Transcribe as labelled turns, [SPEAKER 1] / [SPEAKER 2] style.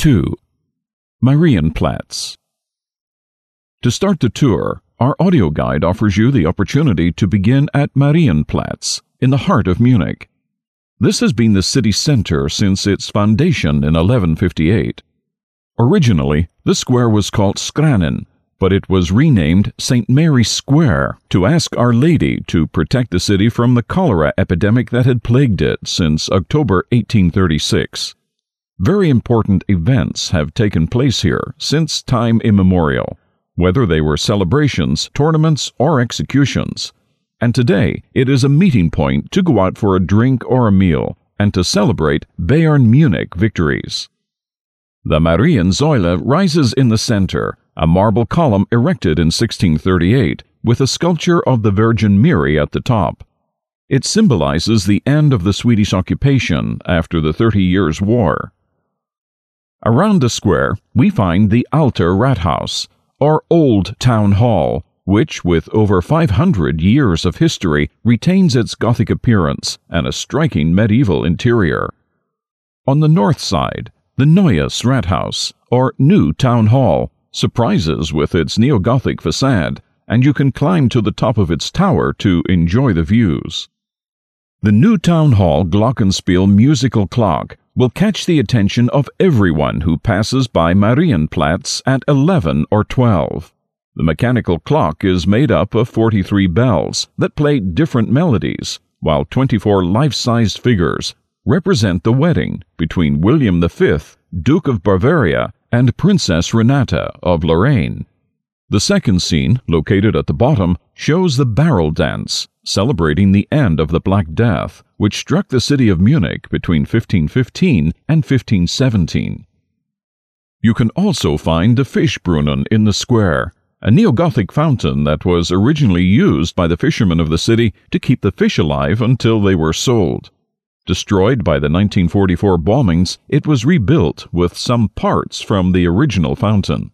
[SPEAKER 1] 2. Marienplatz. To start the tour, our audio guide offers you the opportunity to begin at Marienplatz, in the heart of Munich. This has been the city center since its foundation in 1158. Originally, the square was called Skranen, but it was renamed St. Mary's Square to ask Our Lady to protect the city from the cholera epidemic that had plagued it since October 1836. Very important events have taken place here since time immemorial, whether they were celebrations, tournaments, or executions. And today, it is a meeting point to go out for a drink or a meal and to celebrate Bayern Munich victories. The Mariensäule rises in the center, a marble column erected in 1638, with a sculpture of the Virgin Mary at the top. It symbolizes the end of the Swedish occupation after the 30 Years' War. Around the square, we find the Alter Rathaus, or Old Town Hall, which, with over 500 years of history, retains its Gothic appearance and a striking medieval interior. On the north side, the Neues Rathaus, or New Town Hall, surprises with its neo-Gothic facade, and you can climb to the top of its tower to enjoy the views. The New Town Hall Glockenspiel musical clock will catch the attention of everyone who passes by Marienplatz at 11 or 12. The mechanical clock is made up of 43 bells that play different melodies, while 24 life-sized figures represent the wedding between William V, Duke of Bavaria, and Princess Renata of Lorraine. The second scene, located at the bottom, shows the barrel dance, celebrating the end of the Black Death, which struck the city of Munich between 1515 and 1517. You can also find the Fischbrunnen in the square, a neo-Gothic fountain that was originally used by the fishermen of the city to keep the fish alive until they were sold. Destroyed by the 1944 bombings, it was rebuilt with some parts from the original fountain.